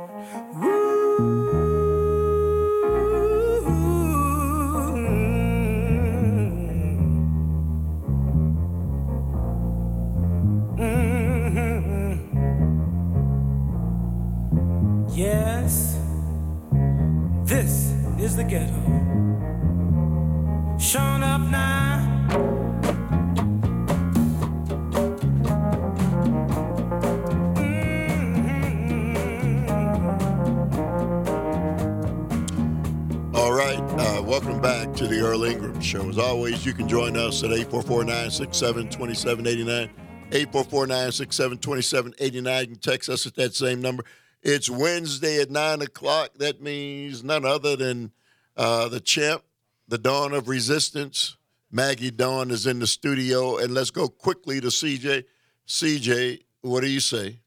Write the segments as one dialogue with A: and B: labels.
A: Yes, this is the ghetto. Showing up now.
B: All right, welcome back to the Earl Ingram Show. As always, you can join us at 844-967-2789, 844-967-2789. You can text us at that same number. It's Wednesday at 9 o'clock. That means none other than the champ, the Dawn of Resistance. Maggie Dawn is in the studio. And let's go quickly to CJ. CJ, what do you say?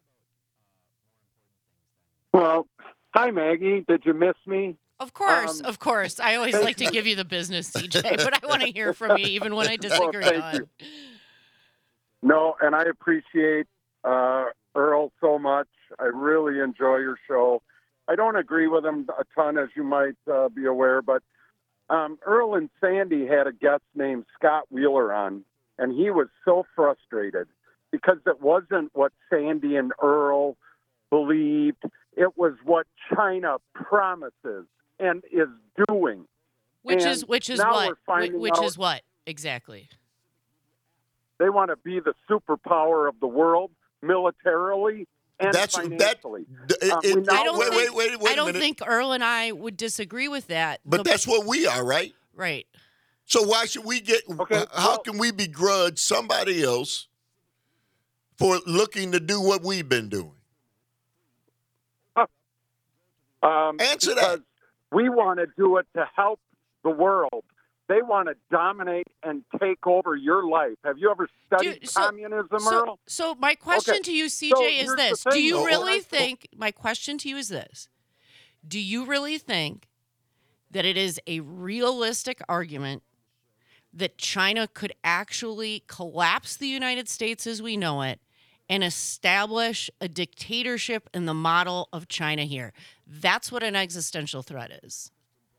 C: Well, hi, Maggie. Did you miss me?
D: Of course. I always like to give you the business, CJ, but I want to hear from you even when I disagree on.
C: You. No, and I appreciate Earl so much. I really enjoy your show. I don't agree with him a ton, as you might be aware, but Earl and Sandy had a guest named Scott Wheeler on, and he was so frustrated because it wasn't what Sandy and Earl believed. It was what China promises and is doing.
D: Which is what exactly?
C: They want to be the superpower of the world militarily and financially.
D: I don't think Earl and I would disagree with that.
B: But that's what we are, right?
D: Right.
B: So why should we get? Okay, how can we begrudge somebody else for looking to do what we've been doing? Answer that.
C: We want to do it to help the world. They want to dominate and take over your life. Have you ever studied communism, Earl?
D: So my question to you, CJ, is this. Do you really think, my question to you is this. Do you really think that it is a realistic argument that China could actually collapse the United States as we know it and establish a dictatorship in the model of China here? That's what an existential threat is.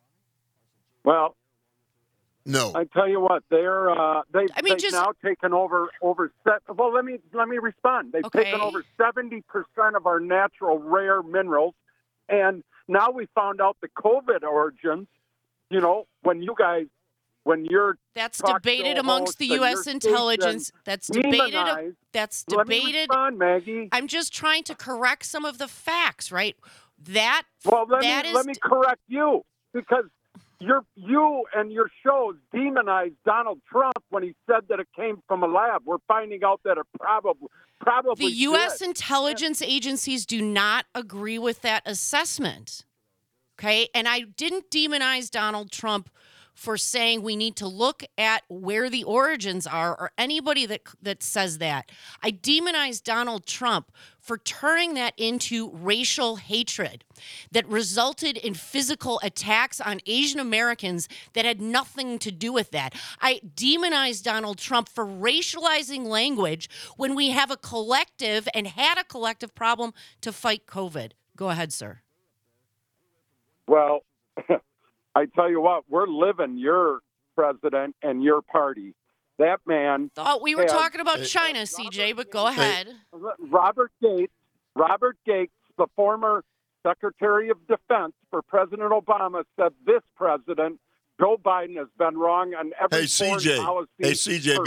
C: Well,
B: no.
C: I tell you what, they've now taken over. Well, let me respond. They've taken over 70% of our natural rare minerals, and now we found out the COVID origins. You know, when you're
D: debated amongst the U.S. intelligence. That's debated. That's debated.
C: Let me respond, Maggie.
D: I'm just trying to correct some of the facts, right? Let me
C: correct you because you and your shows demonized Donald Trump when he said that it came from a lab. We're finding out that it probably
D: the U.S. intelligence agencies do not agree with that assessment. Okay, and I didn't demonize Donald Trump for saying we need to look at where the origins are, or anybody that says that. I demonized Donald Trump for turning that into racial hatred that resulted in physical attacks on Asian Americans that had nothing to do with that. I demonized Donald Trump for racializing language when we have a collective and had a collective problem to fight COVID. Go ahead, sir.
C: Well, I tell you what, we're living your president and your party. That man.
D: Oh, we were talking about China, CJ, but go ahead.
C: Robert Gates, the former Secretary of Defense for President Obama, said this president, Joe Biden, has been wrong on every foreign policy.
B: Hey, CJ,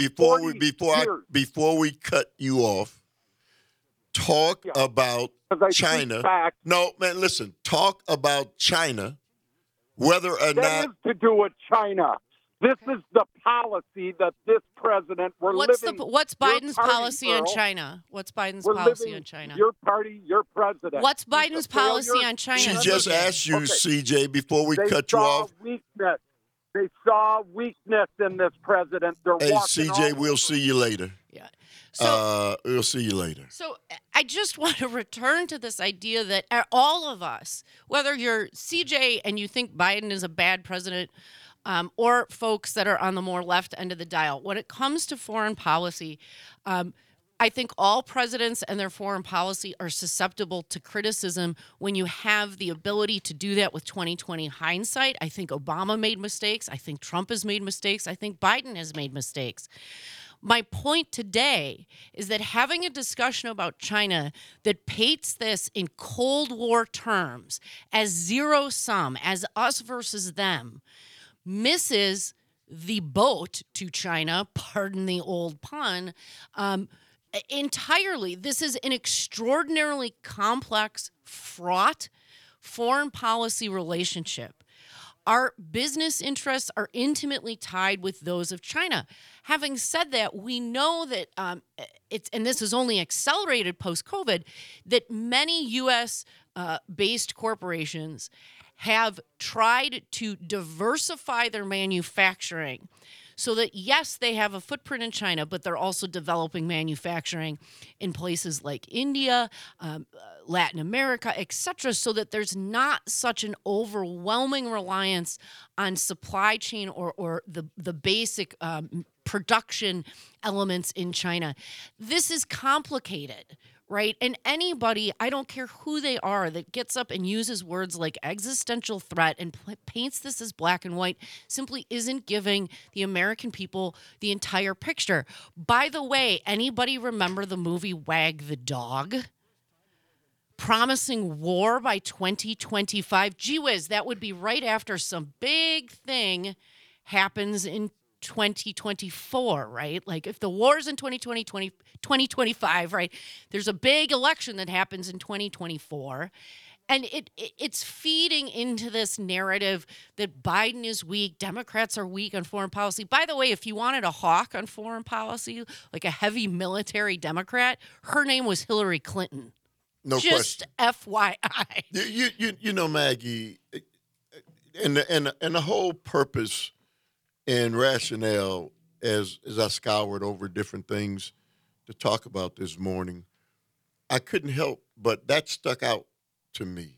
B: before we cut you off, talk about China. No, man, listen. Talk about China. Whether or not
C: that is to do with China. This is the policy that this president
D: What's Biden's policy on China? What's Biden's policy on China?
C: Your party, your president.
D: What's Biden's policy on China?
B: She just asked you, CJ, before we cut you off.
C: They saw weakness in this president.
B: Hey, CJ, we'll see you later.
D: Yeah.
B: We'll see you later.
D: So I just want to return to this idea that all of us, whether you're CJ and you think Biden is a bad president, or folks that are on the more left end of the dial, when it comes to foreign policy, I think all presidents and their foreign policy are susceptible to criticism when you have the ability to do that with 2020 hindsight. I think Obama made mistakes. I think Trump has made mistakes. I think Biden has made mistakes. My point today is that having a discussion about China that paints this in Cold War terms as zero sum, as us versus them, misses the boat to China, pardon the old pun, entirely. This is an extraordinarily complex, fraught foreign policy relationship. Our business interests are intimately tied with those of China. Having said that, we know that and this is only accelerated post-COVID, that many U.S. Based corporations have tried to diversify their manufacturing so that, yes, they have a footprint in China, but they're also developing manufacturing in places like India, Latin America, et cetera, so that there's not such an overwhelming reliance on supply chain or the basic production elements in China. This is complicated, right? And anybody, I don't care who they are, that gets up and uses words like existential threat and paints this as black and white simply isn't giving the American people the entire picture. By the way, anybody remember the movie Wag the Dog? Promising war by 2025. Gee whiz, that would be right after some big thing happens in 2024, right? Like if the war's in 2025, right? There's a big election that happens in 2024. And it's feeding into this narrative that Biden is weak, Democrats are weak on foreign policy. By the way, if you wanted a hawk on foreign policy, like a heavy military Democrat, her name was Hillary Clinton.
B: No
D: Just
B: question.
D: FYI.
B: You know, Maggie, and the whole purpose and rationale as I scoured over different things to talk about this morning, I couldn't help but that stuck out to me.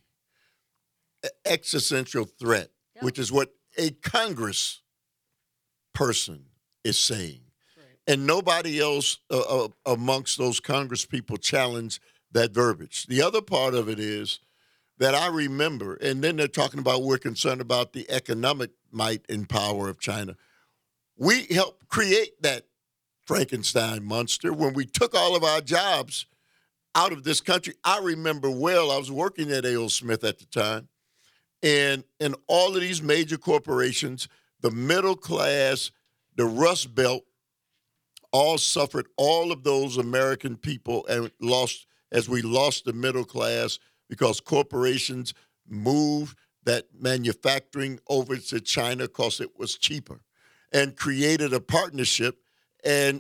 B: Existential threat, which is what a Congress person is saying. Right. And nobody else amongst those Congress people challenged that verbiage. The other part of it is that I remember, and then they're talking about we're concerned about the economic might and power of China. We helped create that Frankenstein monster when we took all of our jobs out of this country. I remember well, I was working at A.O. Smith at the time, and in all of these major corporations, the middle class, the Rust Belt, all suffered, all of those American people, and lost the middle class because corporations moved that manufacturing over to China because it was cheaper, and created a partnership. But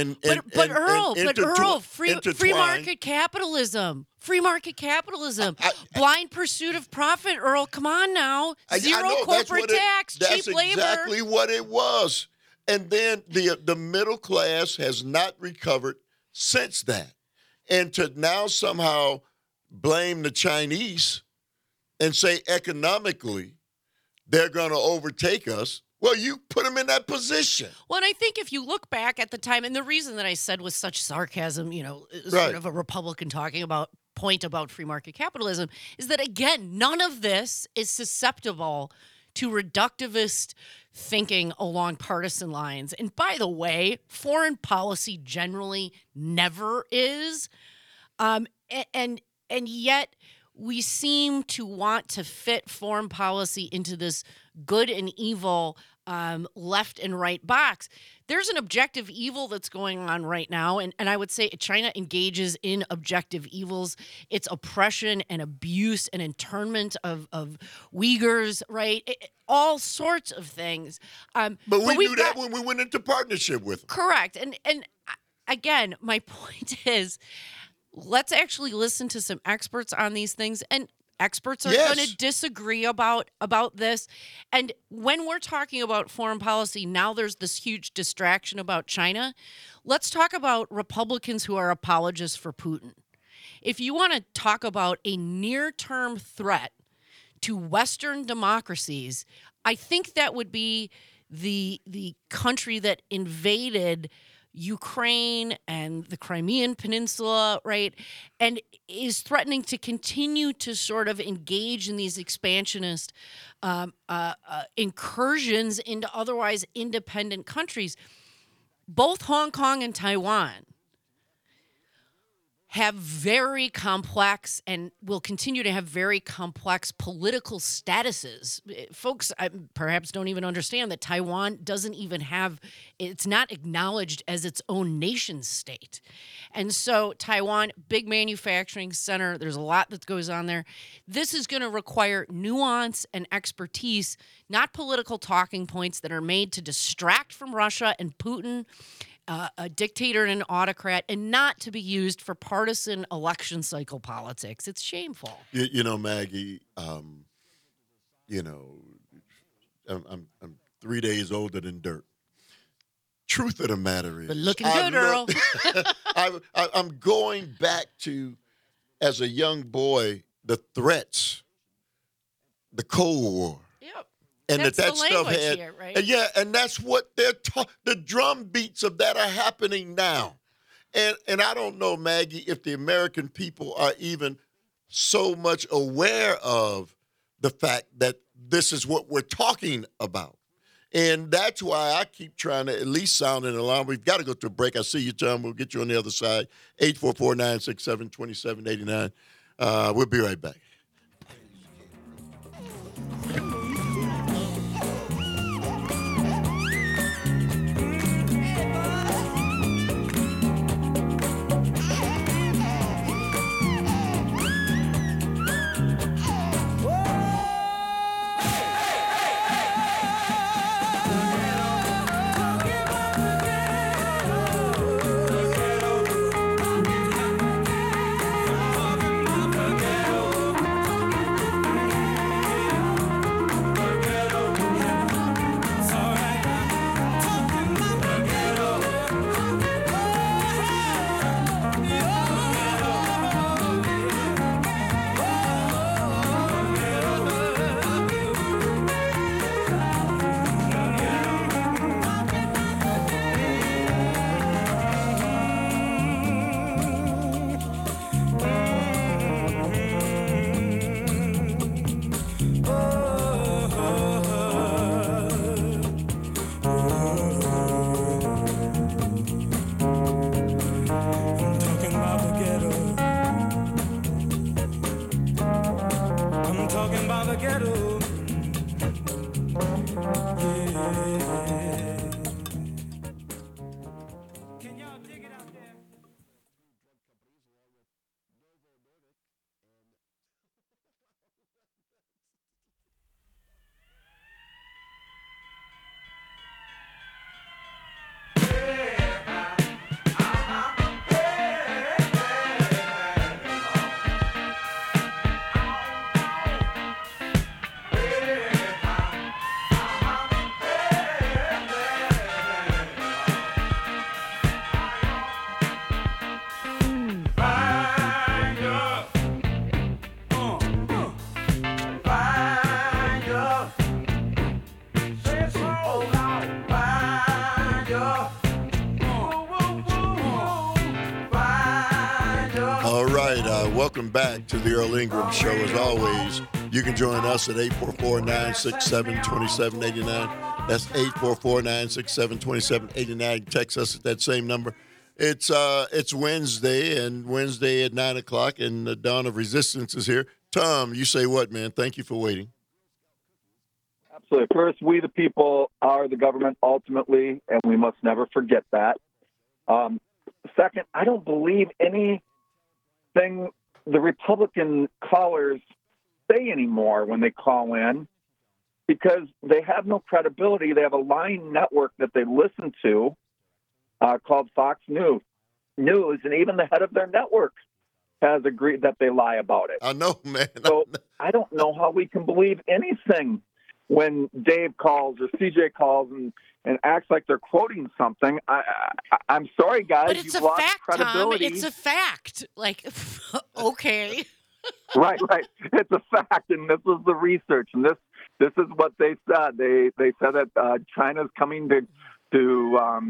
B: Earl, free market capitalism, blind pursuit of profit. Earl, come on now, zero corporate tax, cheap labor. That's exactly what it was. And then the middle class has not recovered since that. And to now somehow blame the Chinese and say economically they're going to overtake us, well, you put them in that position.
D: Well, and I think if you look back at the time, and the reason that I said with such sarcasm, sort of a Republican talking about point about free market capitalism, is that, again, none of this is susceptible to reductivist thinking along partisan lines. And by the way, foreign policy generally never is. And yet we seem to want to fit foreign policy into this good and evil left and right box. There's an objective evil that's going on right now, and I would say China engages in objective evils. It's oppression and abuse and internment of Uyghurs, right? All sorts of things.
B: But we knew that when we went into partnership with them.
D: Correct. And again, my point is, let's actually listen to some experts on these things, and experts are going to disagree about this. And when we're talking about foreign policy, now there's this huge distraction about China. Let's talk about Republicans who are apologists for Putin. If you want to talk about a near-term threat to Western democracies, I think that would be the country that invaded Ukraine and the Crimean Peninsula, right? And is threatening to continue to sort of engage in these expansionist incursions into otherwise independent countries. Both Hong Kong and Taiwan have very complex and will continue to have very complex political statuses. Folks perhaps don't even understand that Taiwan doesn't even have, it's not acknowledged as its own nation state. And so Taiwan, big manufacturing center, there's a lot that goes on there. This is going to require nuance and expertise, not political talking points that are made to distract from Russia and Putin, a dictator and an autocrat, and not to be used for partisan election cycle politics. It's shameful.
B: You know, Maggie, you know, I'm 3 days older than dirt. Truth of the matter is,
D: But looking good, Earl.
B: I'm going back to, as a young boy, the threats, the Cold War.
D: Yep.
B: And
D: That's
B: that
D: the
B: stuff
D: language
B: had,
D: here, right?
B: and yeah, and that's what they're the drum beats of that are happening now, and I don't know, Maggie, if the American people are even so much aware of the fact that this is what we're talking about, and that's why I keep trying to at least sound an alarm. We've got to go to a break. I see you, Tom. We'll get you on the other side. 844-967-2789. We'll be right back. Welcome back to the Earl Ingram Show. As always, you can join us at 844-967-2789. That's 844-967-2789. Text us at that same number. It's Wednesday, and Wednesday at 9 o'clock, and the dawn of resistance is here. Tom, you say what, man? Thank you for waiting.
E: Absolutely. First, we the people are the government ultimately, and we must never forget that. Second, I don't believe anything the Republican callers say anymore when they call in because they have no credibility. They have a lying network that they listen to called Fox News, and even the head of their network has agreed that they lie about it.
B: I know, man.
E: So I don't know how we can believe anything when Dave calls or CJ calls and acts like they're quoting something. I'm sorry, guys.
D: But it's
E: You've
D: a
E: lost
D: fact,
E: credibility.
D: Tom. It's a fact. Like, okay.
E: Right. It's a fact, and this is the research, and this is what they said. They said that China's coming to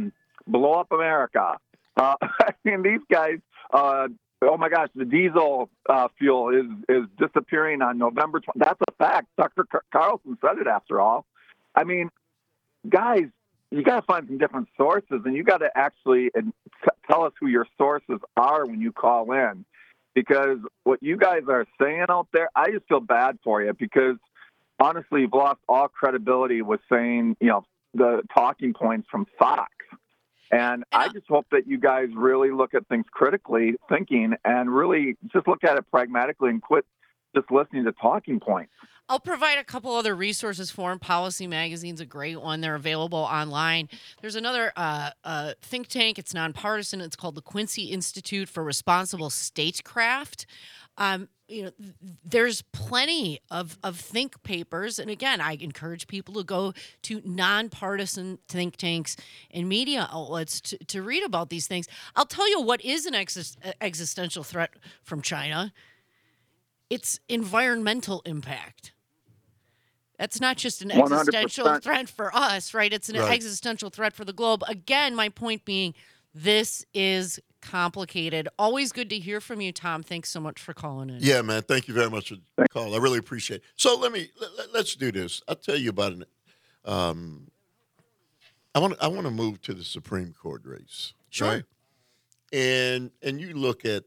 E: blow up America. I mean, these guys, oh my gosh, the diesel fuel is disappearing on November 20th. That's a fact. Tucker Carlson said it after all. I mean, guys, you got to find some different sources, and you got to actually tell us who your sources are when you call in. Because what you guys are saying out there, I just feel bad for you because, honestly, you've lost all credibility with saying, the talking points from Fox. And I just hope that you guys really look at things critically thinking and really just look at it pragmatically and quit just listening to talking points.
D: I'll provide a couple other resources. Foreign Policy Magazine's a great one. They're available online. There's another think tank. It's nonpartisan. It's called the Quincy Institute for Responsible Statecraft. There's plenty of think papers. And again, I encourage people to go to nonpartisan think tanks and media outlets to read about these things. I'll tell you what is an existential threat from China. It's environmental impact. That's not just an existential
E: 100%.
D: threat for us, right? It's an existential threat for the globe. Again, my point being, this is complicated. Always good to hear from you, Tom. Thanks so much for calling in.
B: Yeah, man. Thank you very much for the call. I really appreciate it. So let's do this. I'll tell you about it. I want to move to the Supreme Court race.
D: Sure.
B: Right? And you look at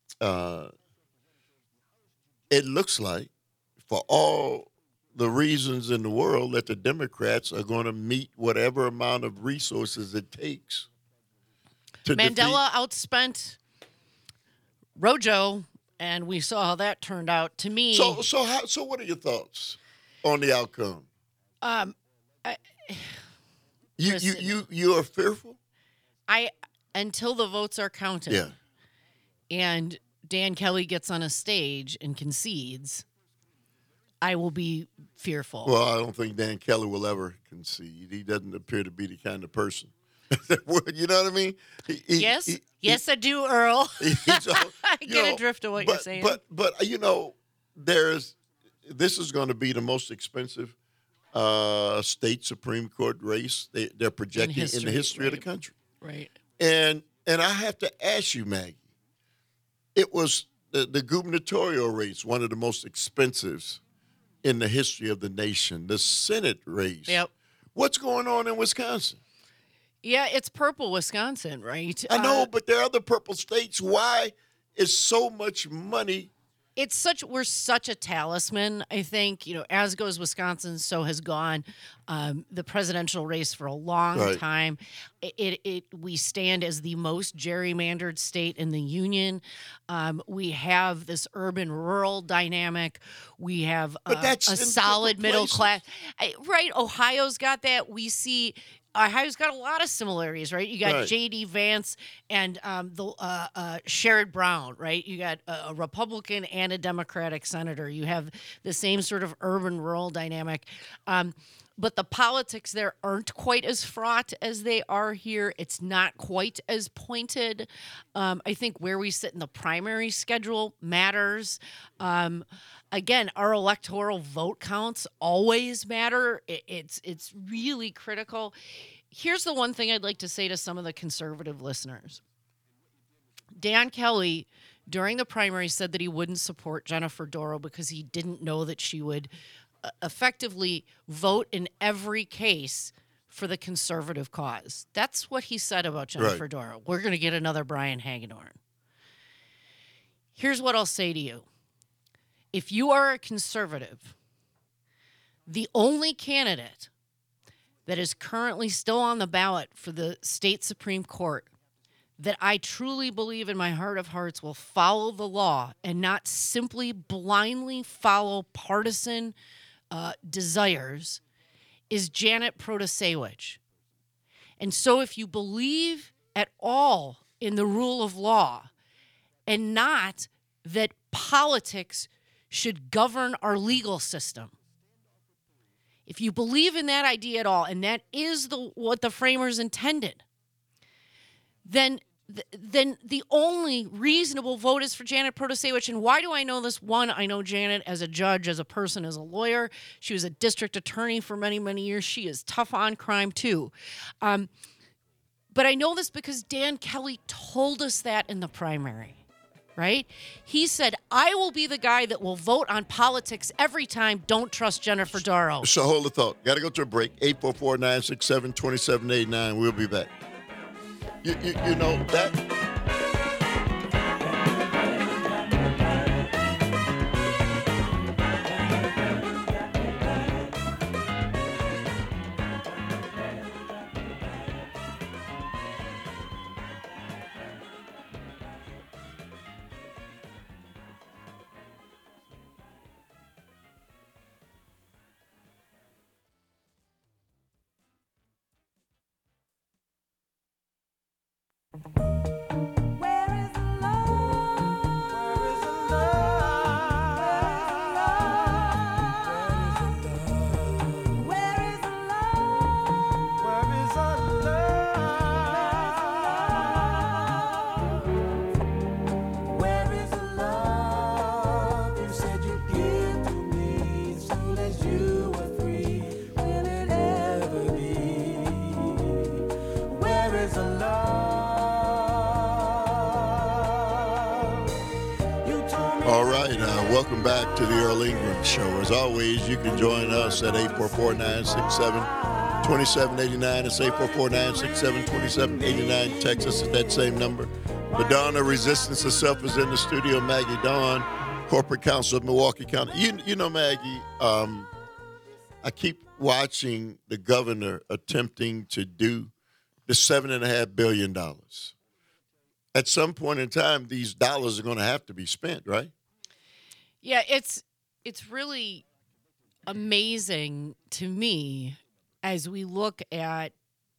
B: it looks like for all the reasons in the world that the Democrats are going to meet whatever amount of resources it takes to
D: Mandela outspent Rojo, and we saw how that turned out. To me,
B: So what are your thoughts on the outcome? You are fearful?
D: Until the votes are counted.
B: Yeah.
D: And Dan Kelly gets on a stage and concedes, I will be fearful.
B: Well, I don't think Dan Kelly will ever concede. He doesn't appear to be the kind of person. You know what I mean?
D: Yes, I do, Earl. I get a drift of what you're saying.
B: But this is going to be the most expensive state Supreme Court race they're projecting in the history of the country.
D: Right.
B: And I have to ask you, Maggie, it was the gubernatorial race, one of the most expensive in the history of the nation. The Senate race.
D: Yep.
B: What's going on in Wisconsin?
D: Yeah, it's purple Wisconsin, right?
B: I know, but there are other purple states. Why is so much money?
D: We're such a talisman, I think. As goes Wisconsin, so has gone the presidential race for a long time. We stand as the most gerrymandered state in the union. We have this urban-rural dynamic. We have a solid middle class. Right, Ohio's got that. We see Ohio's got a lot of similarities, right? You got J.D. Vance and Sherrod Brown, right? You got a Republican and a Democratic senator. You have the same sort of urban-rural dynamic. But the politics there aren't quite as fraught as they are here. It's not quite as pointed. I think where we sit in the primary schedule matters. Again, our electoral vote counts always matter. It's really critical. Here's the one thing I'd like to say to some of the conservative listeners. Dan Kelly, during the primary, said that he wouldn't support Jennifer Doro because he didn't know that she would effectively vote in every case for the conservative cause. That's what he said about Jennifer Doro. We're going to get another Brian Hagedorn. Here's what I'll say to you. If you are a conservative, the only candidate that is currently still on the ballot for the state Supreme Court that I truly believe in my heart of hearts will follow the law and not simply blindly follow partisan desires is Janet Protasewicz. And so if you believe at all in the rule of law and not that politics should govern our legal system, if you believe in that idea at all, and that is what the framers intended, then the only reasonable vote is for Janet Protasewicz. And why do I know this? One, I know Janet as a judge, as a person, as a lawyer. She was a district attorney for many, many years. She is tough on crime, too. But But I know this because Dan Kelly told us that in the primary, right? He said, I will be the guy that will vote on politics every time. Don't trust Jennifer Dorough.
B: So hold the thought. Got to go to a break. 844-967-2789. We'll be back. You know that. All right, welcome back to the Earl Ingram Show. As always, you can join us at 844-967-2789. It's 844-967-2789. Text us at that same number. The Dawn of Resistance herself is in the studio. Maggie Dawn, Corporate Counsel of Milwaukee County. You know, Maggie, I keep watching the governor attempting to do the $7.5 billion. At some point in time, these dollars are going to have to be spent, right?
D: Yeah, it's really amazing to me as we look at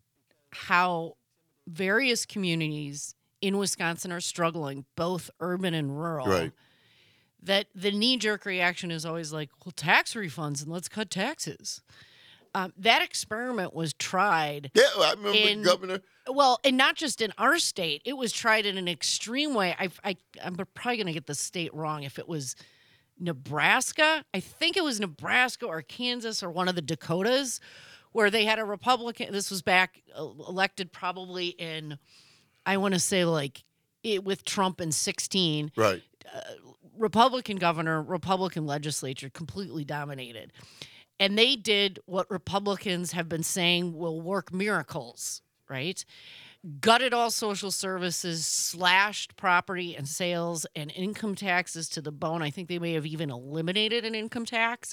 D: how various communities in Wisconsin are struggling, both urban and rural.
B: Right.
D: That the knee-jerk reaction is always like, well, tax refunds and let's cut taxes. That experiment was tried.
B: Yeah, I remember the governor.
D: Well, and not just in our state. It was tried in an extreme way. I'm probably going to get the state wrong. If it was Nebraska, I think it was Nebraska or Kansas or one of the Dakotas, where they had a Republican. This was back elected probably in, I want to say with Trump in 2016.
B: Right.
D: Republican governor, Republican legislature completely dominated. And they did what Republicans have been saying will work miracles, right? Gutted all social services, slashed property and sales and income taxes to the bone. I think they may have even eliminated an income tax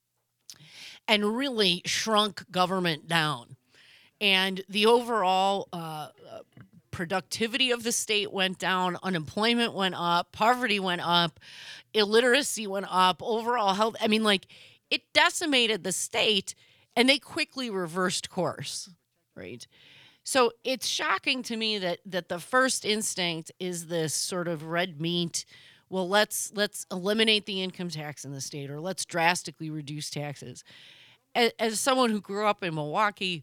D: and really shrunk government down. And the overall productivity of the state went down, unemployment went up, poverty went up, illiteracy went up, overall health. I mean, it decimated the state, and they quickly reversed course, right? So it's shocking to me that the first instinct is this sort of red meat. Well, let's eliminate the income tax in the state, or let's drastically reduce taxes. As someone who grew up in Milwaukee,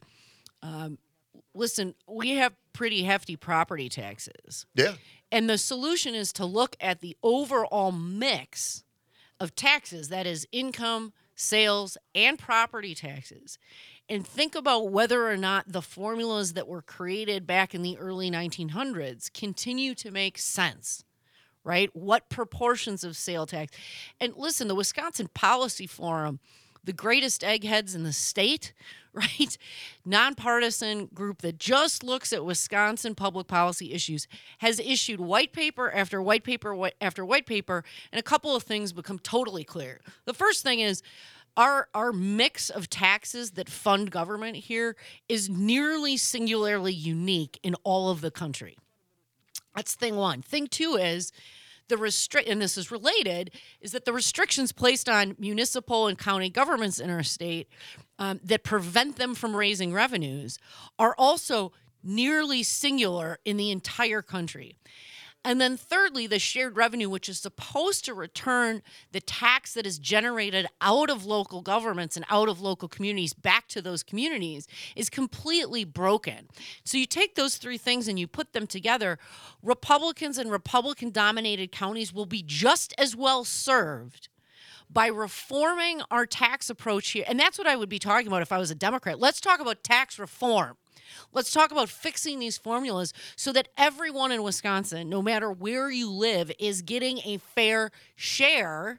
D: listen, we have pretty hefty property taxes.
B: Yeah.
D: And the solution is to look at the overall mix of taxes, that is income, sales, and property taxes, and think about whether or not the formulas that were created back in the early 1900s continue to make sense, right? What proportions of sale tax? And listen, the Wisconsin Policy Forum, the greatest eggheads in the state, right? Nonpartisan group that just looks at Wisconsin public policy issues, has issued white paper after white paper after white paper, and a couple of things become totally clear. The first thing is our mix of taxes that fund government here is nearly singularly unique in all of the country. That's thing one. Thing two is and this is related, is that the restrictions placed on municipal and county governments in our state that prevent them from raising revenues are also nearly singular in the entire country. And then thirdly, the shared revenue, which is supposed to return the tax that is generated out of local governments and out of local communities back to those communities, is completely broken. So you take those three things and you put them together, Republicans and Republican-dominated counties will be just as well served by reforming our tax approach here. And that's what I would be talking about if I was a Democrat. Let's talk about tax reform. Let's talk about fixing these formulas so that everyone in Wisconsin, no matter where you live, is getting a fair share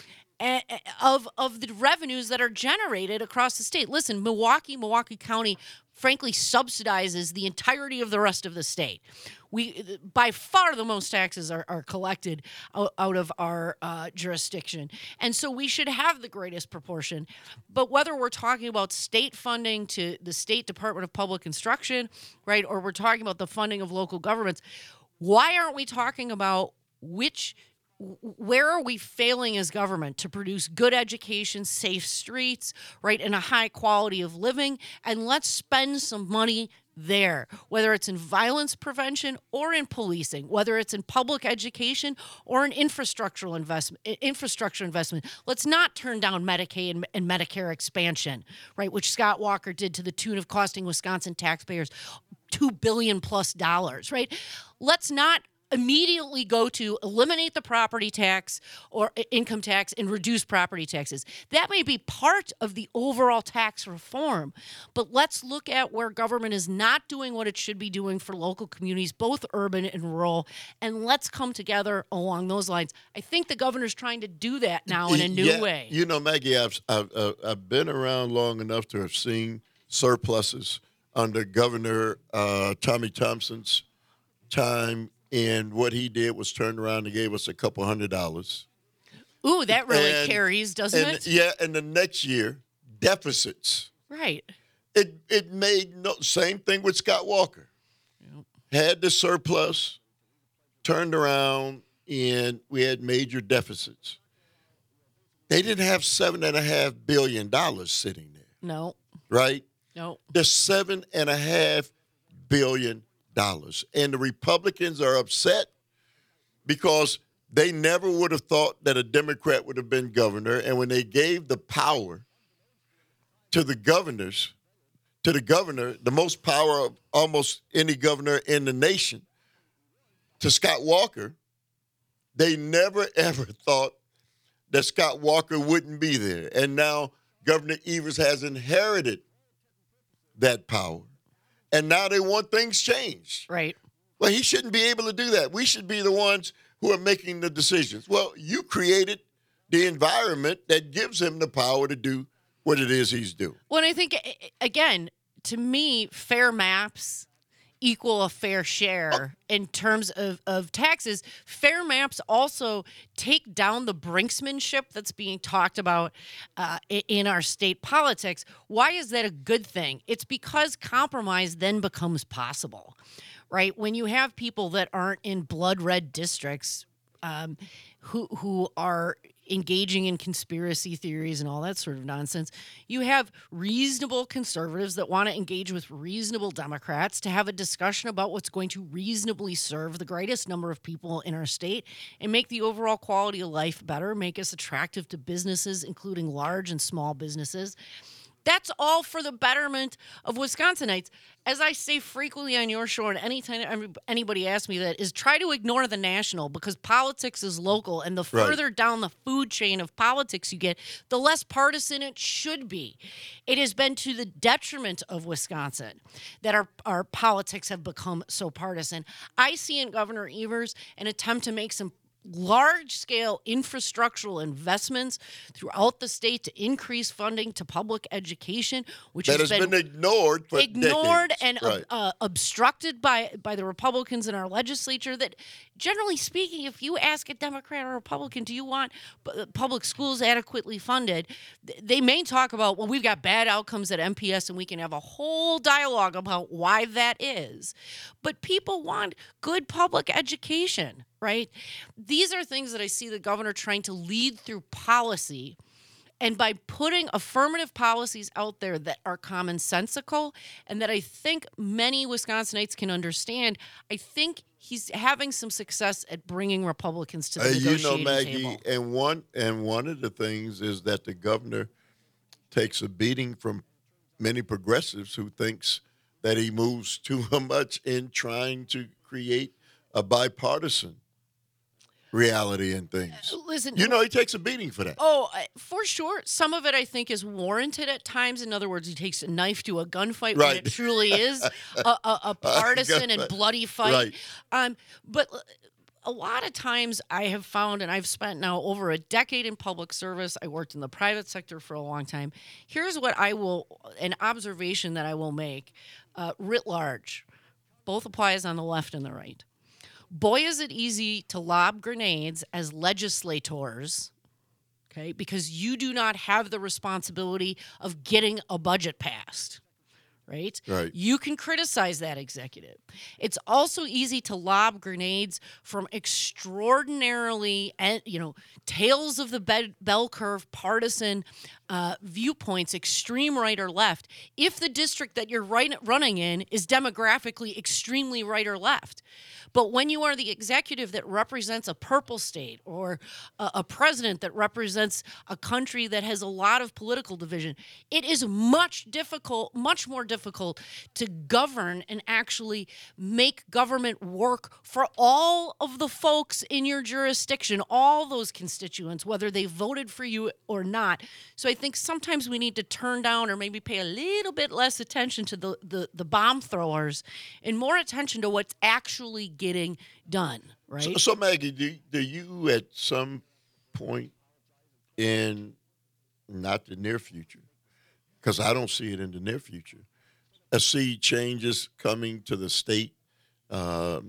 D: of the revenues that are generated across the state. Listen, Milwaukee County, frankly, subsidizes the entirety of the rest of the state. We, by far, the most taxes are collected out of our jurisdiction. And so we should have the greatest proportion. But whether we're talking about state funding to the State Department of Public Instruction, right, or we're talking about the funding of local governments, why aren't we talking about where are we failing as government to produce good education, safe streets, right, and a high quality of living? And let's spend some money there, whether it's in violence prevention or in policing, whether it's in public education or in infrastructure investment. Let's not turn down Medicaid and Medicare expansion, right, which Scott Walker did to the tune of costing Wisconsin taxpayers $2 billion plus, right? Let's not immediately go to eliminate the property tax or income tax and reduce property taxes. That may be part of the overall tax reform, but let's look at where government is not doing what it should be doing for local communities, both urban and rural, and let's come together along those lines. I think the governor's trying to do that now in a new way.
B: You know, Maggie, I've been around long enough to have seen surpluses under Governor Tommy Thompson's time. And what he did was turn around and gave us a couple $100.
D: Ooh, that really carries, doesn't it?
B: Yeah, and the next year, deficits.
D: Right.
B: It made same thing with Scott Walker. Yep. Had the surplus, turned around, and we had major deficits. They didn't have $7.5 billion sitting there.
D: No.
B: Right?
D: No.
B: There's $7.5 billion. And the Republicans are upset because they never would have thought that a Democrat would have been governor. And when they gave the power to the governor, the most power of almost any governor in the nation, to Scott Walker, they never, ever thought that Scott Walker wouldn't be there. And now Governor Evers has inherited that power. And now they want things changed.
D: Right.
B: Well, he shouldn't be able to do that. We should be the ones who are making the decisions. Well, you created the environment that gives him the power to do what it is he's doing.
D: Well, and I think, again, to me, fair maps equal a fair share in terms of taxes. Fair maps also take down the brinksmanship that's being talked about in our state politics. Why is that a good thing? It's because compromise then becomes possible, right? When you have people that aren't in blood red districts who are engaging in conspiracy theories and all that sort of nonsense. You have reasonable conservatives that want to engage with reasonable Democrats to have a discussion about what's going to reasonably serve the greatest number of people in our state and make the overall quality of life better, make us attractive to businesses, including large and small businesses. That's all for the betterment of Wisconsinites. As I say frequently on your show, and anytime anybody asks me that, is try to ignore the national, because politics is local, and the further down the food chain of politics you get, the less partisan it should be. It has been to the detriment of Wisconsin that our politics have become so partisan. I see in Governor Evers an attempt to make some large-scale infrastructural investments throughout the state to increase funding to public education, which has been ignored for decades. And obstructed by the Republicans in our legislature. That, generally speaking, if you ask a Democrat or Republican, do you want public schools adequately funded, they may talk about, well, we've got bad outcomes at MPS, and we can have a whole dialogue about why that is. But people want good public education. Right? These are things that I see the governor trying to lead through policy. And by putting affirmative policies out there that are commonsensical and that I think many Wisconsinites can understand, I think he's having some success at bringing Republicans to the negotiating
B: Maggie,
D: table.
B: And one of the things is that the governor takes a beating from many progressives who thinks that he moves too much in trying to create a bipartisan reality and things.
D: Listen,
B: You know, he takes a beating for that.
D: Oh, for sure. Some of it, I think, is warranted at times. In other words, he takes a knife to a gunfight when
B: Right.
D: it truly is a partisan and bloody fight. But a lot of times I have found, and I've spent now over a decade in public service. I worked in the private sector for a long time. Here's what an observation that I will make writ large. Both applies on the left and the right. Boy, is it easy to lob grenades as legislators, okay, because you do not have the responsibility of getting a budget passed, right?
B: Right.
D: You can criticize that executive. It's also easy to lob grenades from extraordinarily, tails of the bell curve partisan viewpoints, extreme right or left, if the district that you're running in is demographically extremely right or left. But when you are the executive that represents a purple state or a president that represents a country that has a lot of political division, it is much more difficult to govern and actually make government work for all of the folks in your jurisdiction, all those constituents, whether they voted for you or not. So I think sometimes we need to turn down or maybe pay a little bit less attention to the bomb throwers and more attention to what's actually getting done, right?
B: So Maggie, do you at some point in not the near future, because I don't see it in the near future, see changes coming to the state to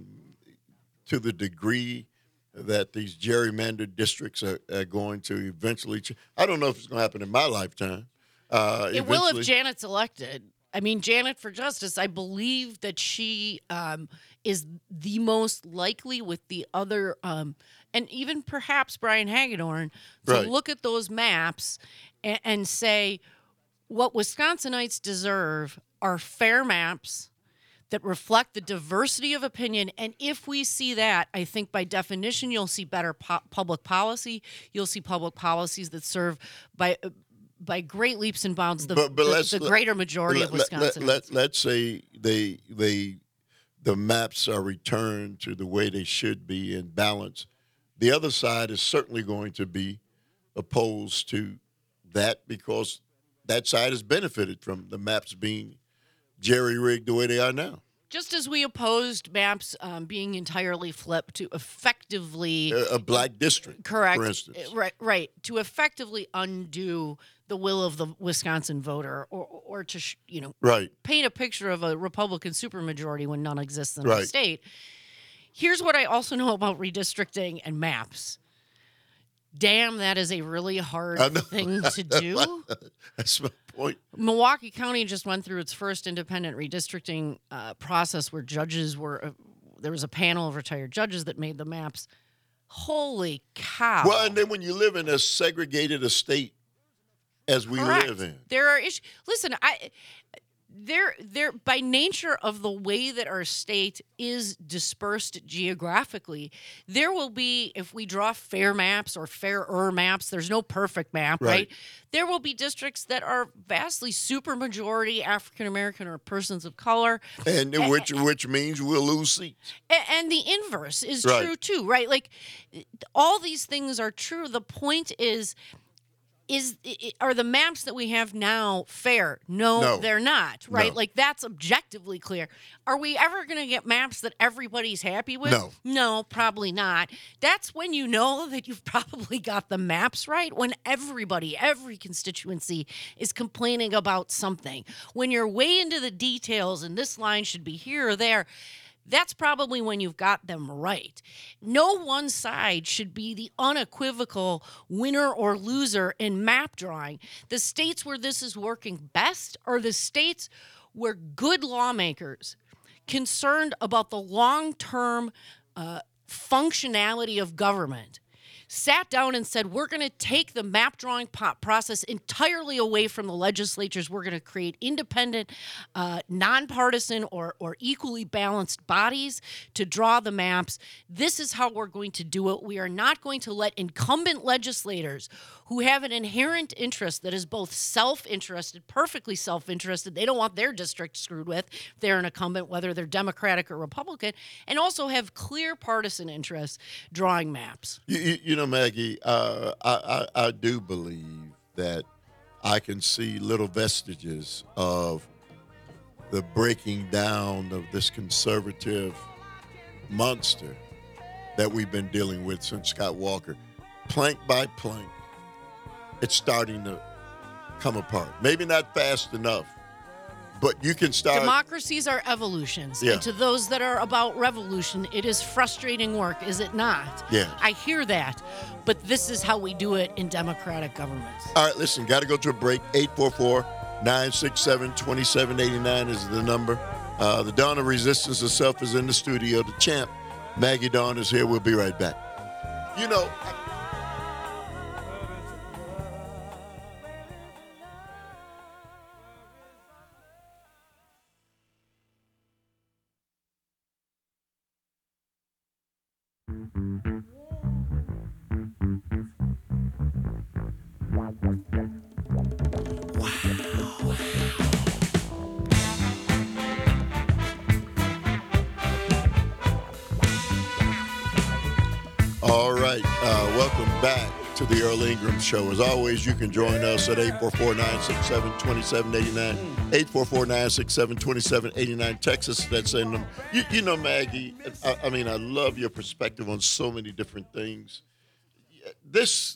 B: the degree that these gerrymandered districts are going to eventually change? I don't know if it's going to happen in my lifetime.
D: It will if Janet's elected. I mean, Janet for Justice, I believe that she is the most likely with the other, and even perhaps Brian Hagedorn, to
B: Right.
D: look at those maps and say, what Wisconsinites deserve are fair maps that reflect the diversity of opinion. And if we see that, I think by definition, you'll see better public policy. You'll see public policies that serve by great leaps and bounds the greater majority of Wisconsin.
B: Let's say the maps are returned to the way they should be in balance. The other side is certainly going to be opposed to that because that side has benefited from the maps being jerry-rigged the way they are now.
D: Just as we opposed maps being entirely flipped to effectively
B: A black district,
D: correct,
B: for instance.
D: right, to effectively undo the will of the Wisconsin voter, or to
B: Right.
D: paint a picture of a Republican supermajority when none exists in the
B: Right.
D: state. Here's what I also know about redistricting and maps. Damn, that is a really hard thing to do.
B: That's my point.
D: Milwaukee County just went through its first independent redistricting process where judges there was a panel of retired judges that made the maps. Holy cow.
B: Well, and then when you live in a segregated estate as we
D: Correct.
B: live in.
D: There are issues. Listen, there by nature of the way that our state is dispersed geographically, there will be, if we draw fair maps or fairer maps, there's no perfect map, right? There will be districts that are vastly supermajority African American or persons of color,
B: And which means we'll lose seats.
D: and the inverse is
B: Right.
D: true too, right? Like all these things are true. The point is are the maps that we have now fair? No, they're not, right?
B: No.
D: Like that's objectively clear. Are we ever going to get maps that everybody's happy with? No, probably not. That's when you know that you've probably got the maps right, when every constituency is complaining about something. When you're way into the details and this line should be here or there, that's probably when you've got them right. No one side should be the unequivocal winner or loser in map drawing. The states where this is working best are the states where good lawmakers concerned about the long-term functionality of government sat down and said, we're going to take the map drawing process entirely away from the legislatures. We're going to create independent, nonpartisan, or equally balanced bodies to draw the maps. This is how we're going to do it. We are not going to let incumbent legislators who have an inherent interest that is both self-interested, perfectly self-interested. They don't want their district screwed with if they're an incumbent, whether they're Democratic or Republican, and also have clear partisan interests drawing maps.
B: You know, Maggie, I do believe that I can see little vestiges of the breaking down of this conservative monster that we've been dealing with since Scott Walker. Plank by plank, it's starting to come apart. Maybe not fast enough, but you can start.
D: Democracies are evolutions.
B: Yeah.
D: And to those that are about revolution, it is frustrating work, is it not?
B: Yeah.
D: I hear that, but this is how we do it in democratic governments.
B: All right, listen, got to go to a break. 844-967-2789 is the number. The Dawn of Resistance itself is in the studio. The champ, Maggie Dawn, is here. We'll be right back. You know, all right, welcome back to the Earl Ingram Show. As always, you can join us at 844-967-2789, 844-967-2789. Texas, that's in them. You know, Maggie, I mean, I love your perspective on so many different things. This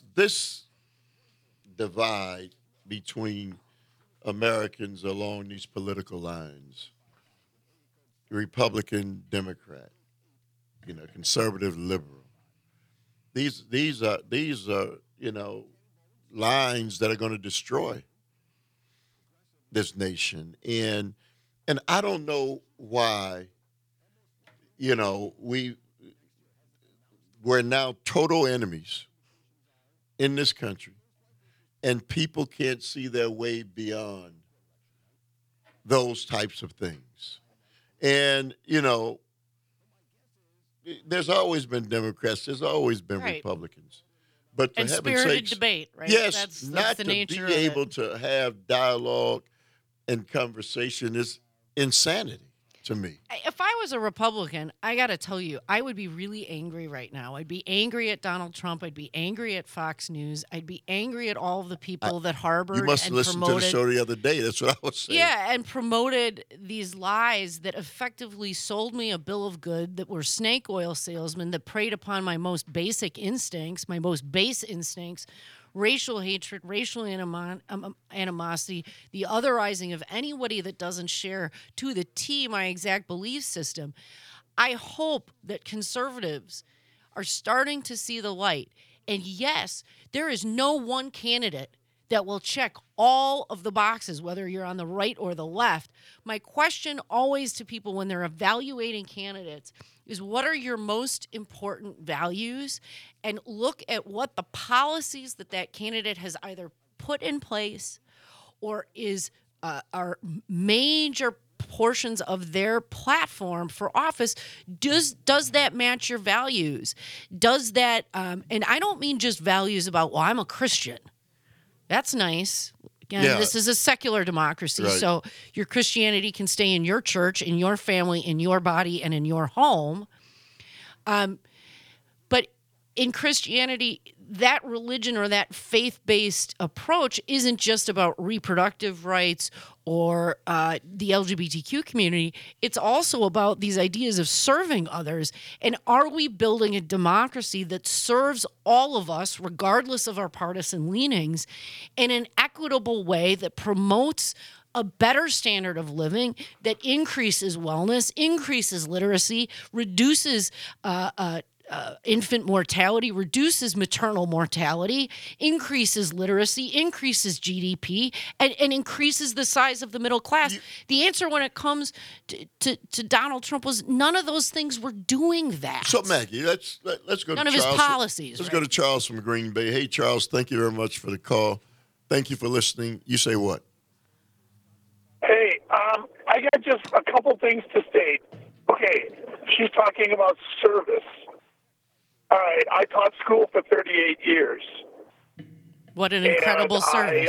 B: divide between Americans along these political lines, Republican, Democrat, conservative, liberal. These are lines that are going to destroy this nation, and I don't know why we're now total enemies in this country, and people can't see their way beyond those types of things. And there's always been Democrats. There's always been
D: Right.
B: Republicans. But for
D: And
B: heaven's
D: spirited
B: sakes,
D: debate, right?
B: yes,
D: That's
B: not
D: the
B: to
D: nature
B: be
D: of
B: able
D: it.
B: to have dialogue and conversation is insanity to me.
D: If I was a Republican, I got to tell you, I would be really angry right now. I'd be angry at Donald Trump. I'd be angry at Fox News. I'd be angry at all of the people that harbored
B: You must have
D: and
B: listened
D: promoted.
B: to the show the other day. That's what I was saying.
D: Yeah, and promoted these lies that effectively sold me a bill of good, that were snake oil salesmen, that preyed upon my most basic instincts, my most base instincts, racial hatred, racial animosity, the otherizing of anybody that doesn't share to the T my exact belief system. I hope that conservatives are starting to see the light. And yes, there is no one candidate that will check all of the boxes, whether you're on the right or the left. My question always to people when they're evaluating candidates is, what are your most important values? And look at what the policies that candidate has either put in place or are major portions of their platform for office. Does that match your values? Does that, and I don't mean just values about, well, I'm a Christian. That's nice. Again,
B: Yeah.
D: This is a secular democracy,
B: Right.
D: so your Christianity can stay in your church, in your family, in your body, and in your home. But in Christianity, that religion or that faith-based approach isn't just about reproductive rights or the LGBTQ community. It's also about these ideas of serving others. And are we building a democracy that serves all of us, regardless of our partisan leanings, in an equitable way that promotes a better standard of living, that increases wellness, increases literacy, reduces infant mortality, reduces maternal mortality, increases literacy, increases GDP, and increases the size of the middle class. The answer when it comes to Donald Trump was none of those things were doing that.
B: So, Maggie, let's go
D: none
B: to Charles.
D: None of his policies.
B: Let's go to Charles from Green Bay. Hey, Charles, thank you very much for the call. Thank you for listening. You say what?
F: Hey, I got just a couple things to state. Okay, she's talking about service. All right, I taught school for 38 years.
D: What an incredible service.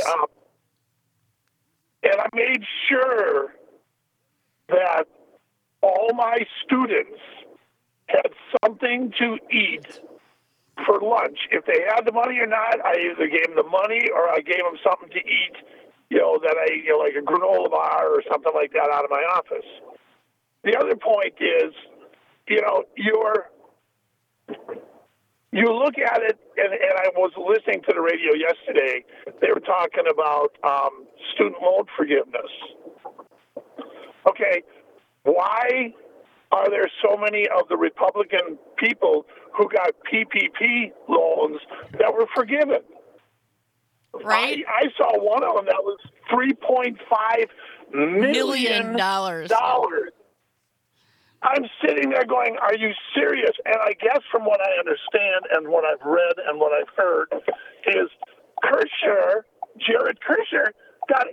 F: And I made sure that all my students had something to eat for lunch. If they had the money or not, I either gave them the money or I gave them something to eat, like a granola bar or something like that out of my office. The other point is, you look at it, and I was listening to the radio yesterday. They were talking about student loan forgiveness. Okay, why are there so many of the Republican people who got PPP loans that were forgiven?
D: Right?
F: I saw one of them that was $3.5 million. I'm sitting there going, are you serious? And I guess from what I understand and what I've read and what I've heard is Jared Kushner, got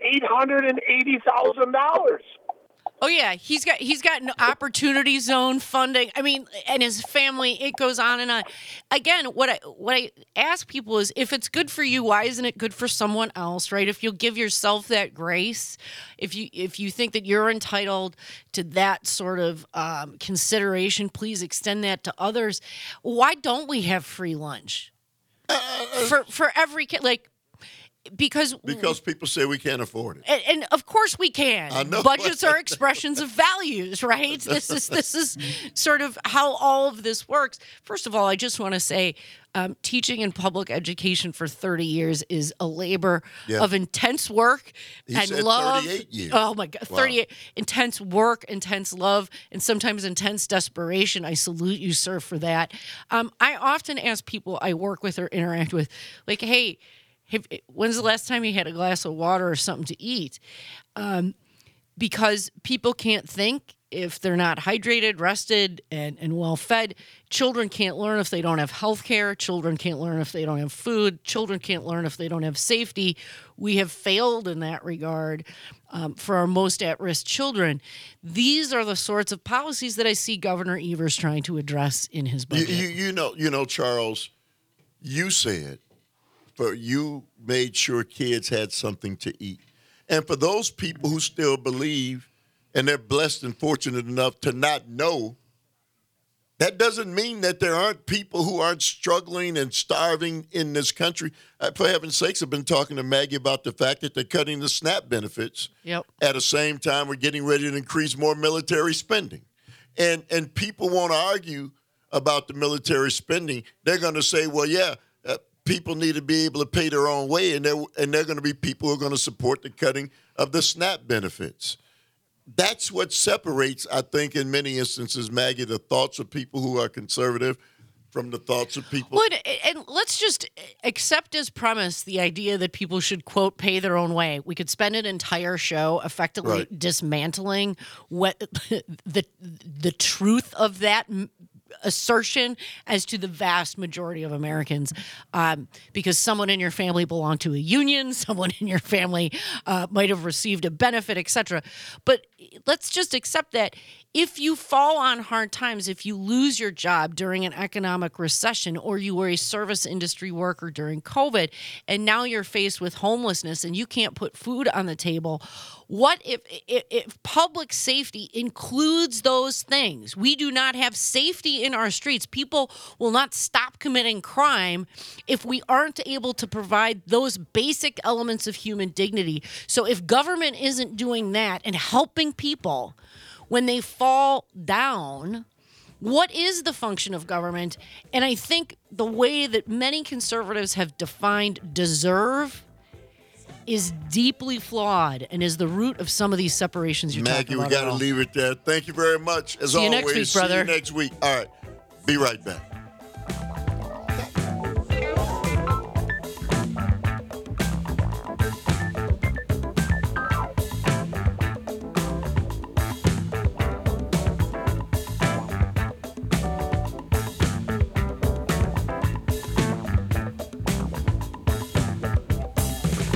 F: $880,000.
D: Oh yeah, he's got an opportunity zone funding. I mean, and his family, it goes on and on. Again, what I ask people is, if it's good for you, why isn't it good for someone else, right? If you'll give yourself that grace, if you think that you're entitled to that sort of consideration, please extend that to others. Why don't we have free lunch for every kid? Because
B: people say we can't afford it,
D: and of course we can.
B: I know.
D: Budgets are expressions of values, right? This is sort of how all of this works. First of all, I just want to say, teaching in public education for 30 years is a labor of intense work and love.
B: 38 years.
D: Oh my God,
B: Wow.
D: 38 intense work, intense love, and sometimes intense desperation. I salute you, sir, for that. I often ask people I work with or interact with, like, hey, when's the last time you had a glass of water or something to eat? Because people can't think if they're not hydrated, rested, and well-fed. Children can't learn if they don't have health care. Children can't learn if they don't have food. Children can't learn if they don't have safety. We have failed in that regard for our most at-risk children. These are the sorts of policies that I see Governor Evers trying to address in his budget.
B: You know, Charles, you said, but you made sure kids had something to eat. And for those people who still believe, and they're blessed and fortunate enough to not know, that doesn't mean that there aren't people who aren't struggling and starving in this country. For heaven's sakes, I've been talking to Maggie about the fact that they're cutting the SNAP benefits.
D: Yep.
B: At the same time, we're getting ready to increase more military spending. And people won't argue about the military spending. They're going to say, well, yeah, people need to be able to pay their own way, and they're going to be people who are going to support the cutting of the SNAP benefits. That's what separates, I think, in many instances, Maggie, the thoughts of people who are conservative from the thoughts of people.
D: Well, and let's just accept as premise the idea that people should, quote, pay their own way. We could spend an entire show effectively dismantling what the truth of that assertion as to the vast majority of Americans, because someone in your family belonged to a union, someone in your family might have received a benefit, etc. But let's just accept that if you fall on hard times, if you lose your job during an economic recession, or you were a service industry worker during COVID, and now you're faced with homelessness and you can't put food on the table, what if public safety includes those things? We do not have safety in our streets. People will not stop committing crime if we aren't able to provide those basic elements of human dignity. So if government isn't doing that and helping people when they fall down, what is the function of government? And I think the way that many conservatives have defined deserve is deeply flawed and is the root of some of these separations you're talking about.
B: Maggie, we got to leave it there. Thank you very much. As
D: See you
B: always,
D: next week, brother.
B: See you next week. All right. Be right back.